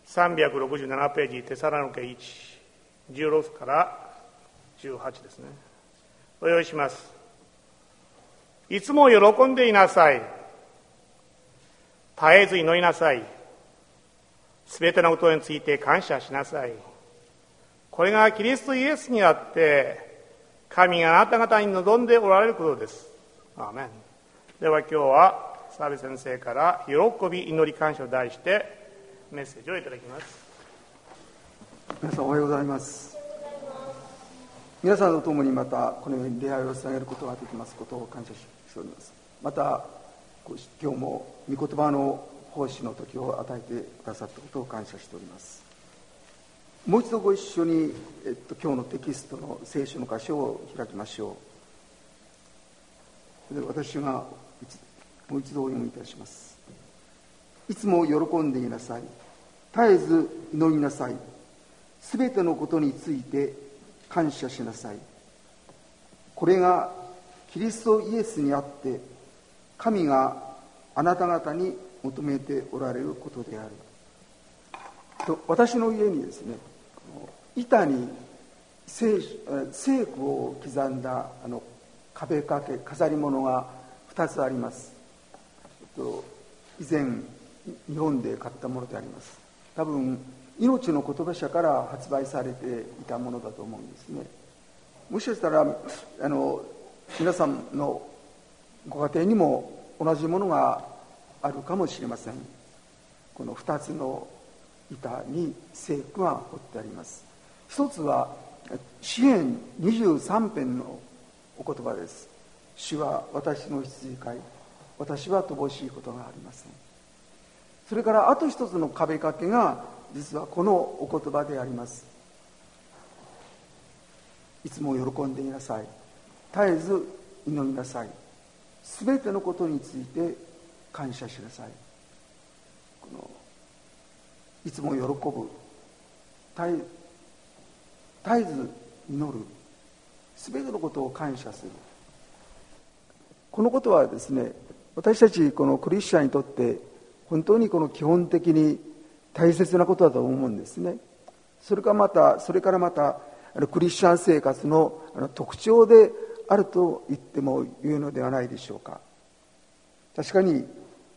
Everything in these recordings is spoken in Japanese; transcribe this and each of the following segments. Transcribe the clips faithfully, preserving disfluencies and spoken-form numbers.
さんびゃくろくじゅうななページ、テサロニケいち、じゅうろくからじゅうはちですね。お読みします。いつも喜んでいなさい。絶えず祈りなさい。すべてのことについて感謝しなさい。これがキリストイエスにあって、神があなた方に望んでおられることです。アーメン。では今日は澤部先生から喜び祈り感謝を題してメッセージをいただきます。 皆さんおはようございます。皆さんと共にまたこのように礼拝を捧げることができますことを感謝しております。また今日も御言葉の奉仕の時を与えてくださったことを感謝しております。もう一度ご一緒に、えっと、今日のテキストの聖書の箇所を開きましょう。で私がもう一度お読みいたします。いつも喜んでいなさい。絶えず祈りなさい。すべてのことについて感謝しなさい。これがキリストイエスにあって神があなた方に求めておられることであると。私の家にですね、板に聖句を刻んだあの壁掛け飾り物がふたつあります。以前日本で買ったものであります。多分命の言葉社から発売されていたものだと思うんですね。もしかしたらあの皆さんのご家庭にも同じものがあるかもしれません。このふたつの板に聖句が彫ってあります。一つは詩編にじゅうさん編のお言葉です。主は私の羊飼い、私は乏しいことがありません。それからあと一つの壁掛けが実はこのお言葉であります。いつも喜んでいなさい。絶えず祈りなさい。すべてのことについて感謝しなさい。このいつも喜ぶ、絶え、絶えず祈る、すべてのことを感謝する。このことはですね、私たちこのクリスチャンにとって本当にこの基本的に大切なことだと思うんですね。それからまたそれからまたクリスチャン生活の特徴であると言ってもよいのではないでしょうか。確かに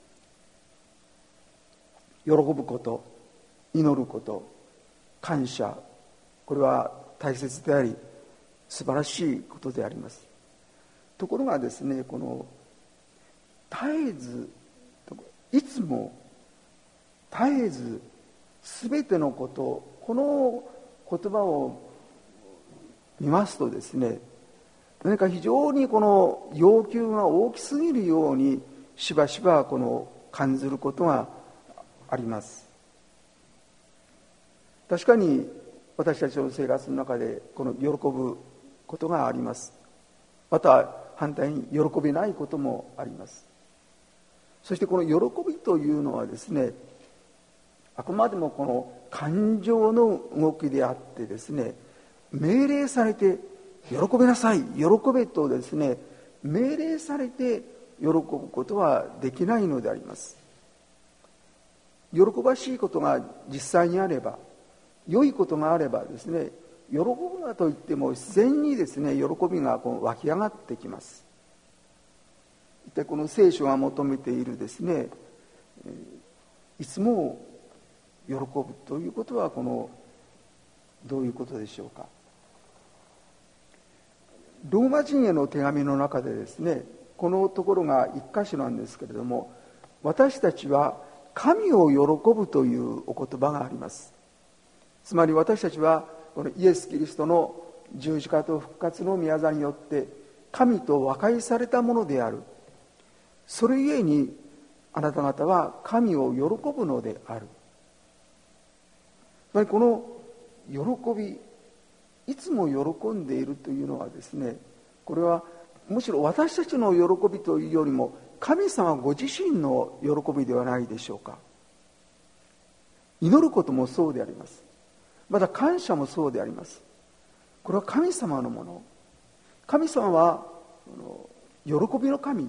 喜ぶこと、祈ること、感謝、これは大切であり素晴らしいことであります。ところがですね、この絶えず、いつも、絶えず、すべてのこと、この言葉を見ますとですね、何か非常にこの要求が大きすぎるようにしばしばこの感じることがあります。確かに私たちの生活の中でこの喜ぶことがあります。また反対に喜べないこともあります。そしてこの喜びというのはですね、あくまでもこの感情の動きであってですね、命令されて喜びなさい、喜べとですね、命令されて喜ぶことはできないのであります。喜ばしいことが実際にあれば、良いことがあればですね、喜ぶなと言っても自然にですね、喜びがこう湧き上がってきます。一体この聖書が求めているですね、いつも喜ぶということはこのどういうことでしょうか。ローマ人への手紙の中でですね、このところが一箇所なんですけれども、私たちは神を喜ぶというお言葉があります。つまり私たちはこのイエス・キリストの十字架と復活の御業によって神と和解されたものである。それゆえにあなた方は神を喜ぶのである。つまりこの喜び、いつも喜んでいるというのはですね、これはむしろ私たちの喜びというよりも神様ご自身の喜びではないでしょうか。祈ることもそうであります。また感謝もそうであります。これは神様のもの。神様は喜びの神、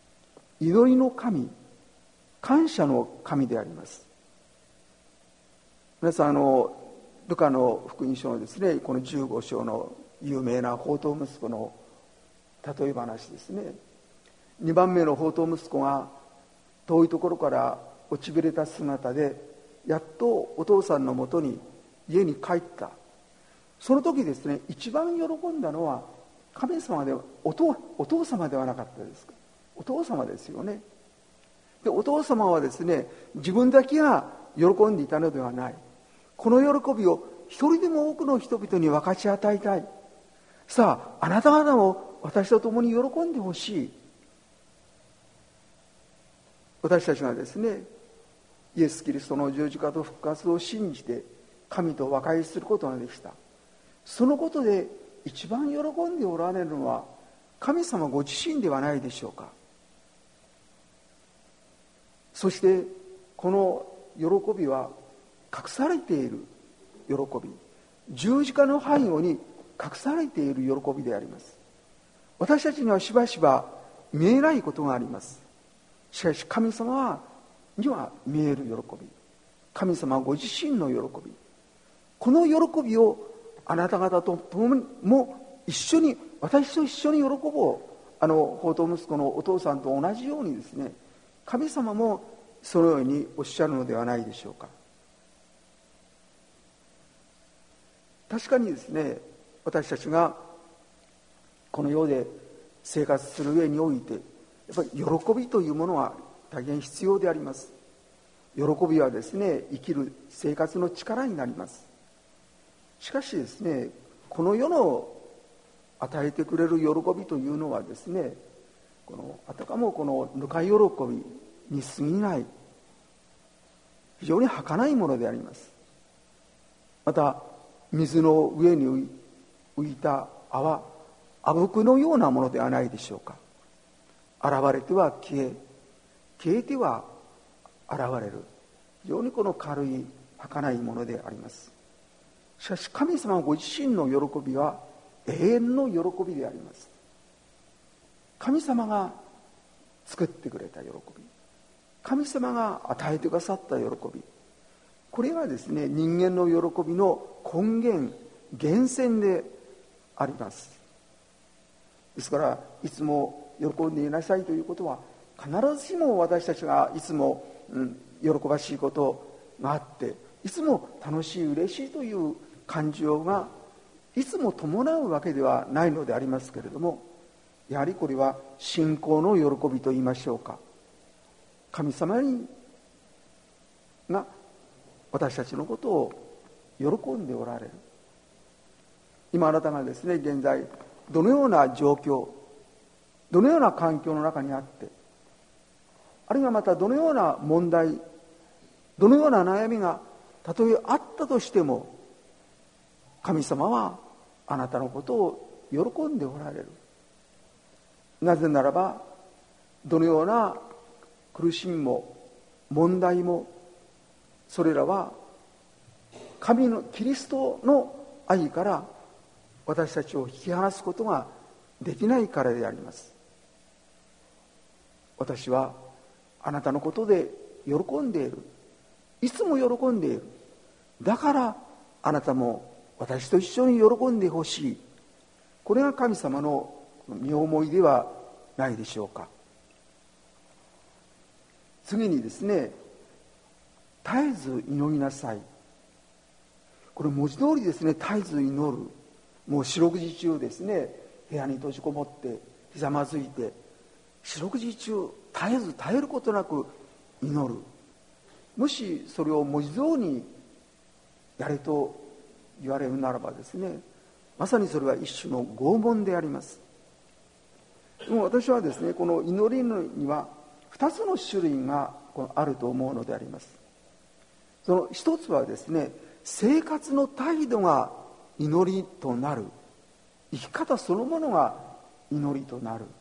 祈りの神、感謝の神であります。 皆さん、あのルカの福音書のですね、このじゅうご章の有名な放蕩息子の例え話ですね。にばんめの放蕩息子が遠いところから落ちぶれた姿でやっとお父さんのもとに家に帰った。その時ですね、一番喜んだのは神様でお 父, お父様ではなかったですか。お父様ですよね。でお父様はですね、自分だけが喜んでいたのではない。この喜びを一人でも多くの人々に分かち与えたい。さあ、あなた方も私と共に喜んでほしい。私たちがですね、イエス・キリストの十字架と復活を信じて神と和解することができた。そのことで一番喜んでおられるのは神様ご自身ではないでしょうか。そしてこの喜びは隠されている喜び、十字架の背後に隠されている喜びであります。私たちにはしばしば見えないことがあります。しかし神様には見える喜び、神様ご自身の喜び、この喜びをあなた方と共にも一緒に、私と一緒に喜ぼう。あの放蕩息子のお父さんと同じようにですね、神様もそのようにおっしゃるのではないでしょうか。確かにですね、私たちがこの世で生活する上においてやっぱり喜びというものは大変必要であります。喜びはですね、生きる生活の力になります。しかしですね、この世の与えてくれる喜びというのはですね、このあたかもこのぬか喜びに過ぎない非常に儚いものであります。また水の上に浮いた泡、あぶくのようなものではないでしょうか。現れては消え、消えては現れる、非常にこの軽い儚いものであります。しかし神様ご自身の喜びは永遠の喜びであります。神様が作ってくれた喜び、神様が与えてくださった喜び、これがですね、人間の喜びの根源、源泉であります。ですからいつも喜んでいなさいということは、必ずしも私たちがいつも、うん、喜ばしいことがあっていつも楽しい嬉しいという感情がいつも伴うわけではないのでありますけれども、やはりこれは信仰の喜びと言いましょうか。神様にが私たちのことを喜んでおられる。今あなたがですね、現在どのような状況、どのような環境の中にあって、あるいはまたどのような問題、どのような悩みがたとえあったとしても、神様はあなたのことを喜んでおられる。なぜならば、どのような苦しみも問題も、それらは神のキリストの愛から私たちを引き離すことができないからであります。私はあなたのことで喜んでいる、いつも喜んでいる。だからあなたも私と一緒に喜んでほしい。これが神様の身思いではないでしょうか。次にですね、絶えず祈りなさい。これ文字通りですね、絶えず祈る。もう四六時中ですね、部屋に閉じこもってひざまずいて四六時中絶えず絶えることなく祈る。もしそれを文字通りにやれと言われるならばですね、まさにそれは一種の拷問であります。でも私はですね、この祈りには二つの種類があると思うのであります。その一つはですね、生活の態度が祈りとなる、生き方そのものが祈りとなる。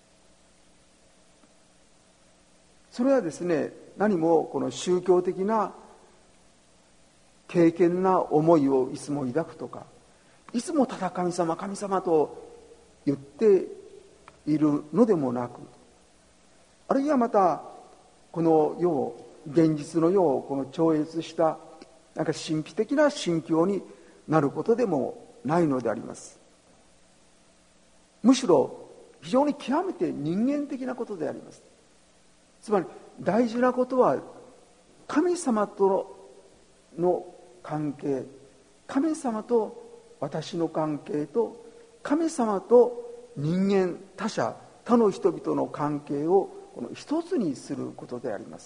それはですね、何もこの宗教的な敬虔な思いをいつも抱くとか、いつもただ神様神様と言っているのでもなく、あるいはまたこの世を、現実の世をこの超越したなんか神秘的な心境になることでもないのであります。むしろ非常に極めて人間的なことであります。つまり大事なことは神様との関係、神様と私の関係と神様と人間、他者、他の人々の関係をこの一つにすることであります。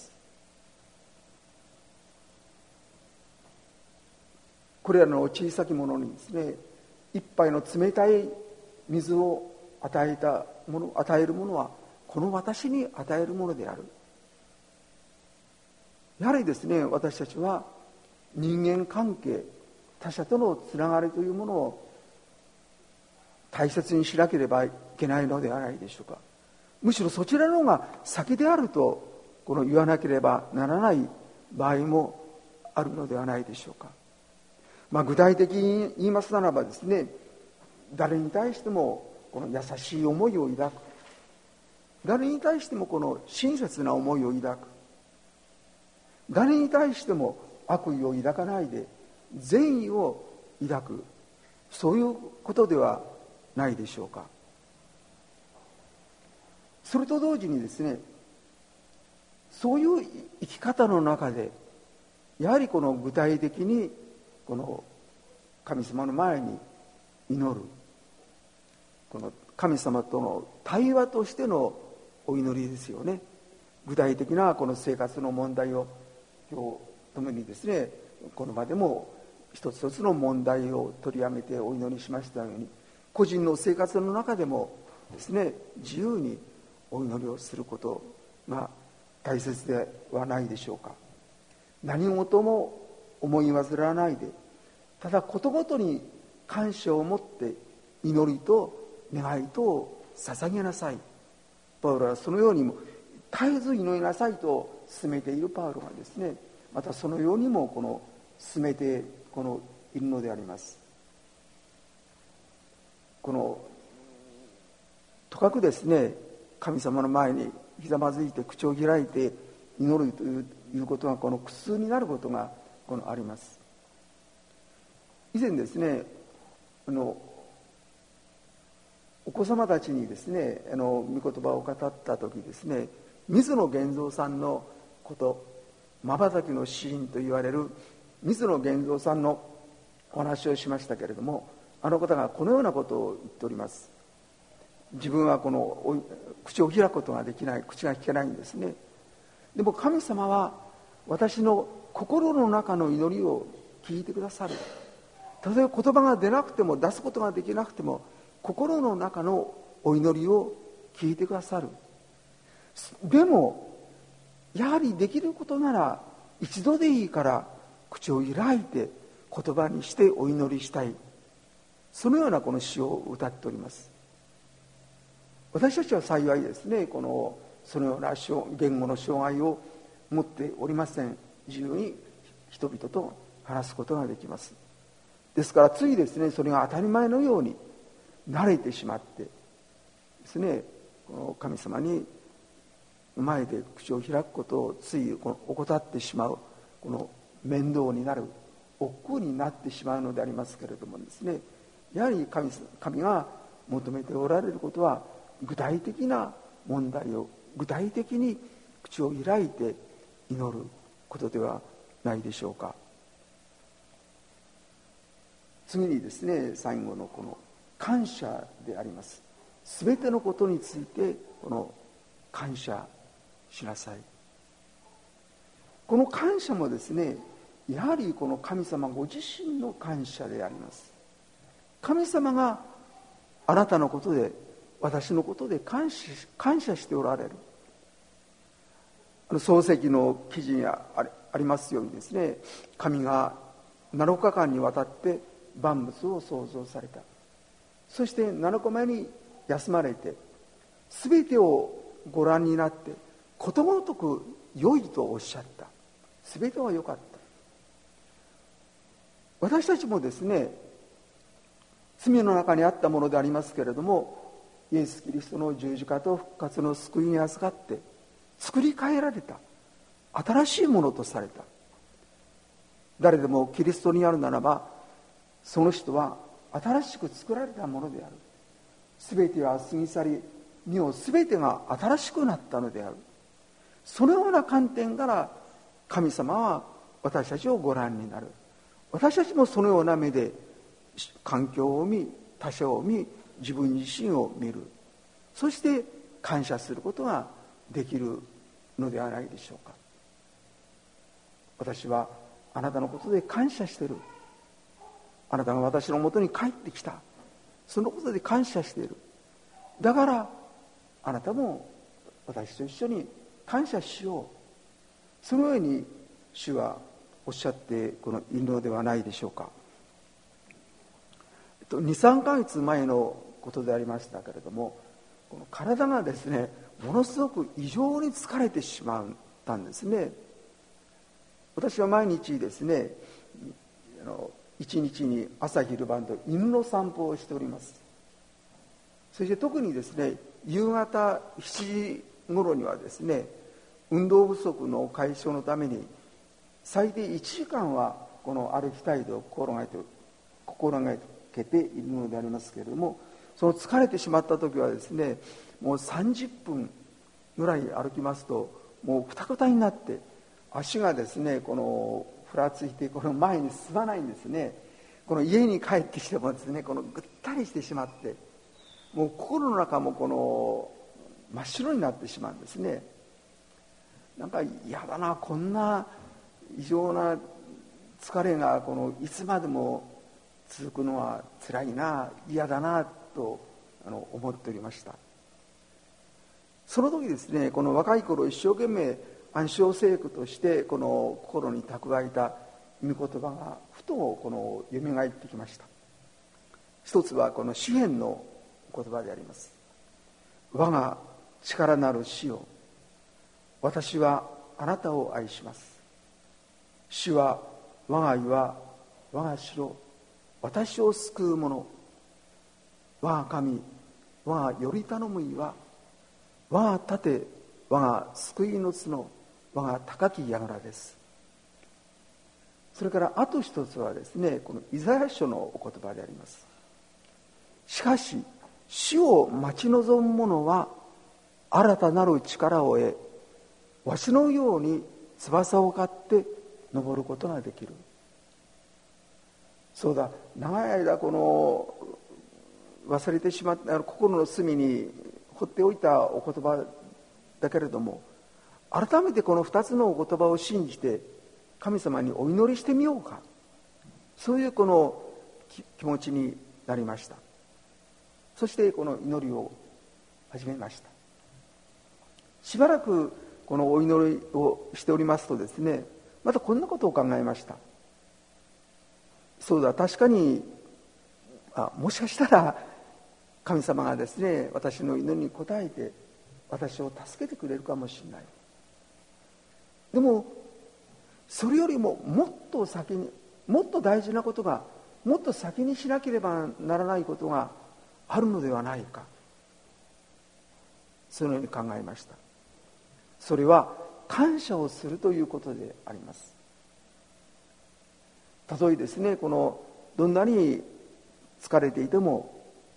これらの小さきものにですね、一杯の冷たい水を与えたもの、与えるものはこの私に与えるものである。やはりですね、私たちは人間関係、他者とのつながりというものを大切にしなければいけないのではないでしょうか。むしろそちらの方が先であるとこの言わなければならない場合もあるのではないでしょうか。まあ、具体的に言いますならばですね、誰に対してもこの優しい思いを抱く、誰に対してもこの親切な思いを抱く、誰に対しても悪意を抱かないで善意を抱く、そういうことではないでしょうか。それと同時にですね、そういう生き方の中でやはりこの具体的にこの神様の前に祈る、この神様との対話としてのお祈りですよね。具体的なこの生活の問題を今日ともにですね、この場でも一つ一つの問題を取り上げてお祈りしましたように、個人の生活の中でもですね、自由にお祈りをすることが大切ではないでしょうか。何事も思い煩わないで、ただことごとに感謝を持って祈りと願いとを捧げなさい。パウロはそのようにも絶えず祈りなさいと進めているパウロがですね、またそのようにもこの進めてこのいるのであります。このとかくですね、神様の前にひざまずいて口を開いて祈るということがこの苦痛になることがこのあります。以前ですね、あのお子様たちにですね、あの御言葉を語った時ですね、水野源三さんのこと、瞬きの詩人と言われる水野源三さんのお話をしましたけれども、あの方がこのようなことを言っております。自分はこの口を開くことができない、口が聞けないんですね。でも神様は私の心の中の祈りを聞いてくださる。たとえ言葉が出なくても、出すことができなくても、心の中のお祈りを聞いてくださる。でもやはりできることなら一度でいいから口を開いて言葉にしてお祈りしたい、そのようなこの詩を歌っております。私たちは幸いですね、このそのような言語の障害を持っておりません。自由に人々と話すことができます。ですからついですね、それが当たり前のように慣れてしまってですね、この神様に前で口を開くことをつい怠ってしまう、この面倒になる、億劫になってしまうのでありますけれどもですね、やはり 神, 神が求めておられることは具体的な問題を具体的に口を開いて祈ることではないでしょうか。次にですね、最後のこの感謝であります。すべてのことについてこの感謝しなさい。この感謝もですね、やはりこの神様ご自身の感謝であります。神様があなたのことで、私のことで感謝、感謝しておられる。あの創世記の記事にありますようにですね、神がなのかかんにわたって万物を創造された。そしてなのかめに休まれて、すべてをご覧になってことごとく良いとおっしゃった。すべては良かった。私たちもですね、罪の中にあったものでありますけれども、イエス・キリストの十字架と復活の救いに預かって作り変えられた、新しいものとされた。 誰でもキリストにあるならば、その人は新しく作られたものである。すべては過ぎ去り、身をすべてが新しくなったのである。そのような観点から神様は私たちをご覧になる。私たちもそのような目で環境を見、他者を見、自分自身を見る。そして感謝することができるのではないでしょうか。私はあなたのことで感謝している。あなたが私のもとに帰ってきた。そのことで感謝している。だからあなたも私と一緒に感謝しよう。そのように主はおっしゃってこのいるのではないでしょうか。にさんかげつまえのことでありましたけれども、この体がですね、ものすごく異常に疲れてしまったんですね。私は毎日ですね、あの一日に朝昼晩と犬の散歩をしております。そして特にですね、夕方しちじ頃にはですね、運動不足の解消のために最低いちじかんはこの歩きたいと心がけて心がけているのでありますけれども、その疲れてしまった時はですね、もうさんじゅっぷんぐらい歩きますともうくたくたになって足がですね、このふらついてこの前に進まないんですね。この家に帰ってきてもですね、このぐったりしてしまって、もう心の中もこの真っ白になってしまうんですね。なんか嫌だな、こんな異常な疲れがこのいつまでも続くのは辛いな、嫌だなとあの思っておりました。その時ですね、この若い頃一生懸命暗唱聖句としてこの心に蓄えた御言葉がふとこの蘇ってきました。一つはこの詩篇の言葉であります。我が力なる主よ、私はあなたを愛します。主は我が岩、我が城、私を救う者、我が神、我がより頼む岩、我が盾、我が救いの角、我が高き櫓です。それからあと一つはですね、このイザヤ書のお言葉であります。しかし主を待ち望む者は新たなる力を得、わしのように翼を買って登ることができる。そうだ、長い間この忘れてしまった心の隅に放っておいたお言葉だけれども、改めてこの二つのお言葉を信じて神様にお祈りしてみようか、そういうこの気持ちになりました。そしてこの祈りを始めました。しばらくこのお祈りをしておりますとですね、またこんなことを考えました。そうだ、確かにあもしかしたら神様がですね、私の祈りに応えて私を助けてくれるかもしれない。でもそれよりももっと先に、もっと大事なことが、もっと先にしなければならないことがあるのではないか、そのように考えました。それは感謝をするということであります。たとえですね、このどんなに疲れていても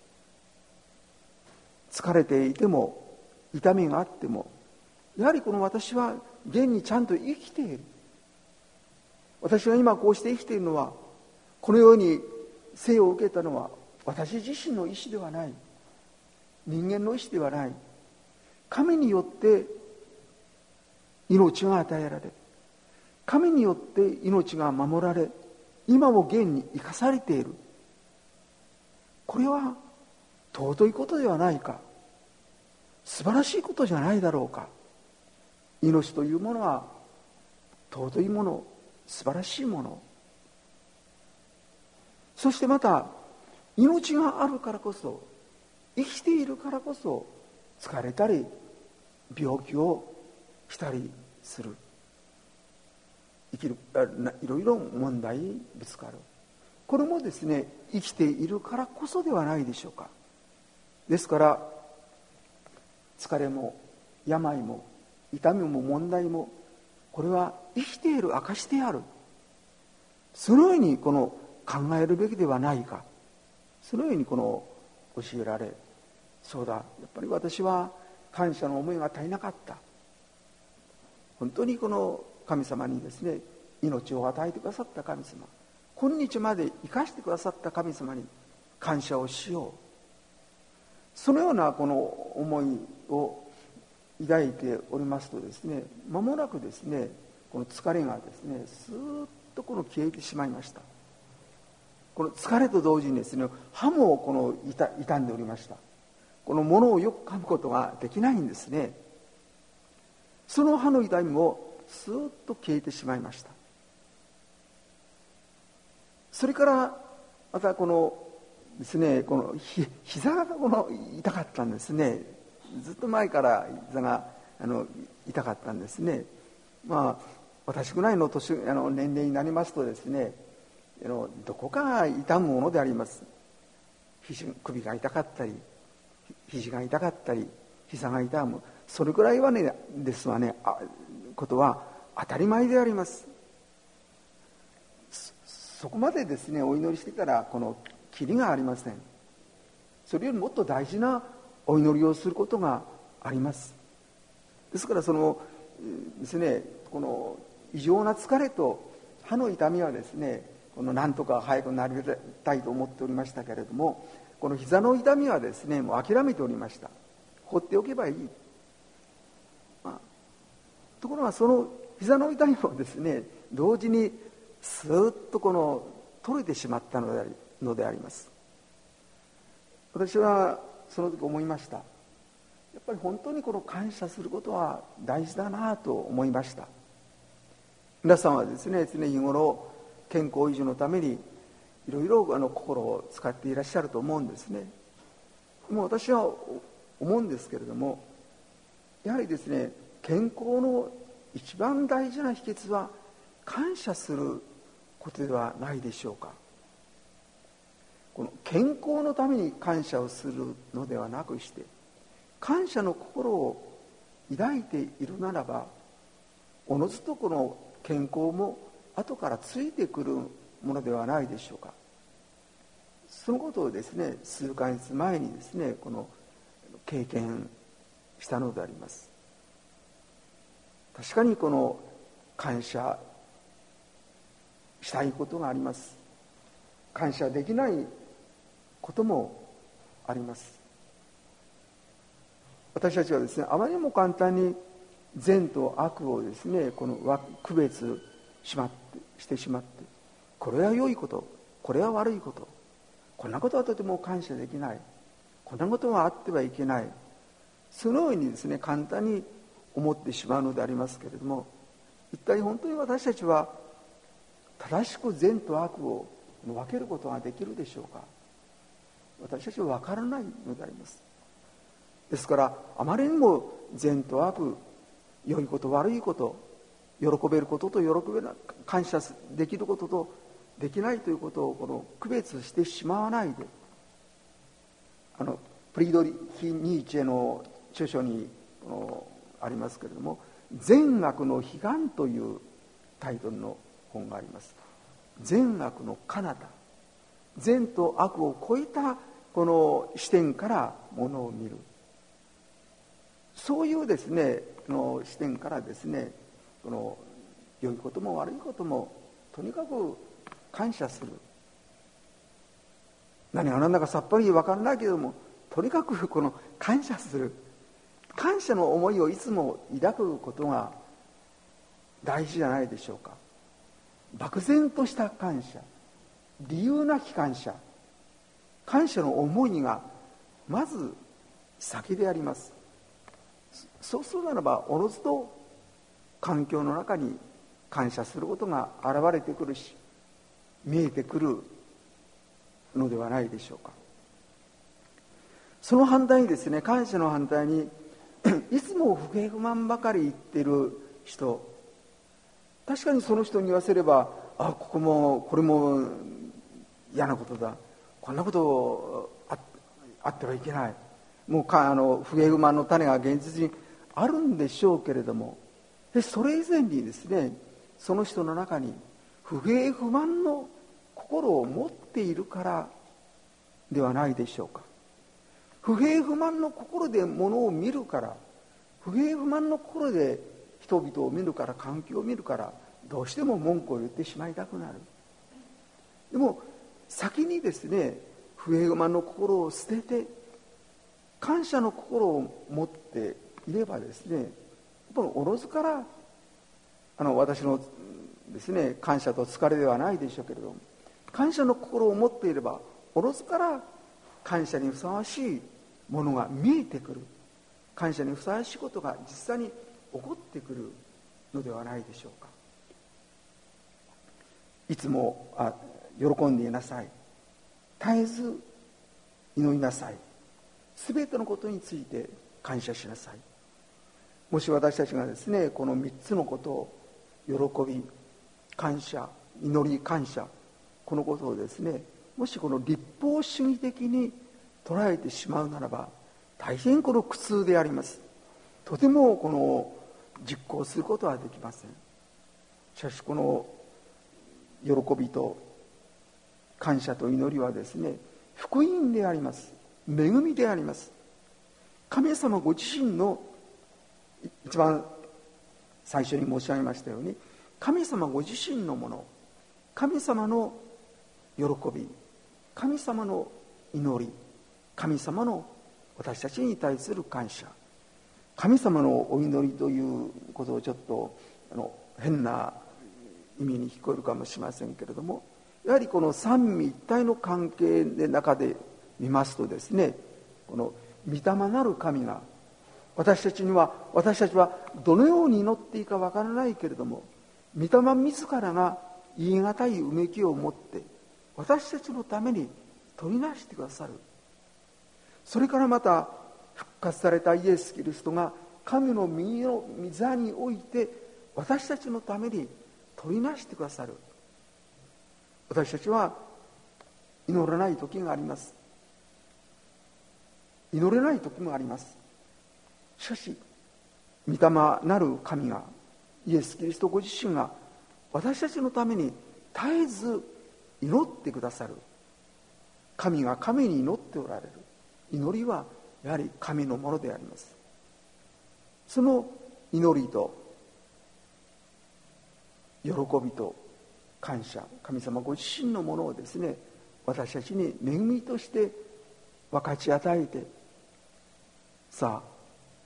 疲れていても痛みがあっても、やはりこの私は現にちゃんと生きている。私が今こうして生きているのは、このように生を受けたのは私自身の意志ではない、人間の意志ではない、神によって命が与えられ、神によって命が守られ、今も現に生かされている。これは尊いことではないか、素晴らしいことじゃないだろうか。命というものは尊いもの、素晴らしいもの。そしてまた命があるからこそ、生きているからこそ疲れたり病気をしたりする、生きるいろいろ問題にぶつかる。これもですね、生きているからこそではないでしょうか。ですから疲れも病も痛みも問題も、これは生きている証である。 そのようにこの考えるべきではないか、そのようにこの教えられ、そうだ、やっぱり私は感謝の思いが足りなかった、本当にこの神様にですね、命を与えてくださった神様、今日まで生かしてくださった神様に感謝をしよう、そのようなこの思いを抱いておりますとですね、間もなくですね、この疲れがですね、スーッとこの消えてしまいました。この疲れと同時にですね、歯もこの痛、痛んでおりました。この物をよく噛むことができないんですね。その歯の痛みもスーッと消えてしまいました。それからまたこのですね、このひ膝がこの痛かったんですね。ずっと前から膝があの痛かったんですね。まあ私ぐらいの年あの年齢になりますとですね、あのどこかが痛むものであります。肘首が痛かったり、肘が痛かったり、膝が痛む、それぐらいはねですわね、あことは当たり前であります。そ, そこまでですねお祈りしてたらこのきりがありません。それよりもっと大事なお祈りをすることがあります。ですからそのですね、この異常な疲れと歯の痛みはですね、このなんとか早くなりたいと思っておりましたけれども、この膝の痛みはですね、もう諦めておりました。放っておけばいい、まあ、ところがその膝の痛みもですね、同時にスーッとこの取れてしまったのでありのであります。私はその時思いました。やっぱり本当にこの感謝することは大事だなと思いました。皆さんはですね、常日頃健康維持のためにいろいろあの心を使っていらっしゃると思うんですね。でも私は思うんですけれども、やはりですね、健康の一番大事な秘訣は感謝することではないでしょうか。この健康のために感謝をするのではなくして、感謝の心を抱いているならば、おのずとこの健康も後からついてくるものではないでしょうか。そのことをですね、数ヶ月前にですね、この経験したのであります。確かにこの感謝したいことがあります。感謝できないこともあります。私たちはですね、あまりにも簡単に善と悪をですね、この区別しまってしてしまって、これは良いこと、これは悪いこと、こんなことはとても感謝できない、こんなことはあってはいけない、そのようにですね簡単に思ってしまうのでありますけれども、一体本当に私たちは正しく善と悪を分けることができるでしょうか。私たちは分からないのであります。ですからあまりにも善と悪、良いこと悪いこと、喜べることと喜べない、感謝できることとできないということをこの区別してしまわないで、あのプリードリヒ・ニーチェの著書にありますけれども、善悪の彼岸というタイトルの本があります。善悪の彼方、善と悪を超えたこの視点からものを見る、そういうですねの視点からですね、この良いことも悪いこともとにかく感謝する。何が何だかさっぱり分からないけれども、とにかくこの感謝する、感謝の思いをいつも抱くことが大事じゃないでしょうか。漠然とした感謝、理由なき感謝、感謝の思いがまず先であります。そうするならばおのずと環境の中に感謝することが現れてくるし、見えてくるのではないでしょうか。その反対にですね、感謝の反対にいつも不平不満ばかり言っている人、確かにその人に言わせれば、あ、ここもこれも嫌なことだ、こんなことあ、あってはいけない、もうかあの不平不満の種が現実にあるんでしょうけれども、でそれ以前にですね、その人の中に不平不満の心を持っているからではないでしょうか。不平不満の心で物を見るから、不平不満の心で人々を見るから、環境を見るから、どうしても文句を言ってしまいたくなる。でも先にですね、不平不満の心を捨てて感謝の心を持っていればですね、やっぱりおろずからあの私のですね、感謝と疲れではないでしょうけれども、感謝の心を持っていればおろずから感謝にふさわしいものが見えてくる、感謝にふさわしいことが実際に起こってくるのではないでしょうか。いつもあ喜んでいなさい、絶えず祈りなさい、すべてのことについて感謝しなさい。もし私たちがですね、このみっつのことを喜び、感謝、祈り、感謝、このことをですね、もしこの立法主義的に捉えてしまうならば大変この苦痛であります。とてもこの実行することはできません。しかしこの喜びと感謝と祈りはですね、福音であります。恵みであります。神様ご自身の、一番最初に申し上げましたように、神様ご自身のもの、神様の喜び、神様の祈り、神様の私たちに対する感謝、神様のお祈りということをちょっとあの変な意味に聞こえるかもしれませんけれども、やはりこの三位一体の関係の中で見ますとですね、この御霊なる神が私たちには、私たちはどのように祈っていいかわからないけれども、御霊自らが言い難いうめきを持って私たちのために取りなしてくださる。それからまた復活されたイエス・キリストが神の右の御座において私たちのために取りなしてくださる。私たちは祈らない時があります。祈れない時もあります。しかし御霊なる神が、イエス・キリストご自身が私たちのために絶えず祈ってくださる。神が神に祈っておられる。祈りはやはり神のものであります。その祈りと喜びと感謝、神様ご自身のものをですね、私たちに恵みとして分かち与えて、さあ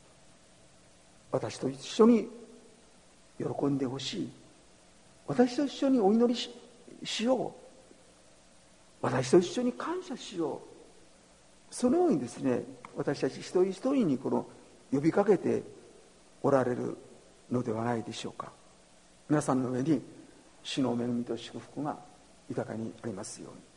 私と一緒に喜んでほしい、私と一緒にお祈り し, しよう私と一緒に感謝しよう、そのようにですね、私たち一人一人にこの呼びかけておられるのではないでしょうか。皆さんの上に主の恵みと祝福が豊かにありますように。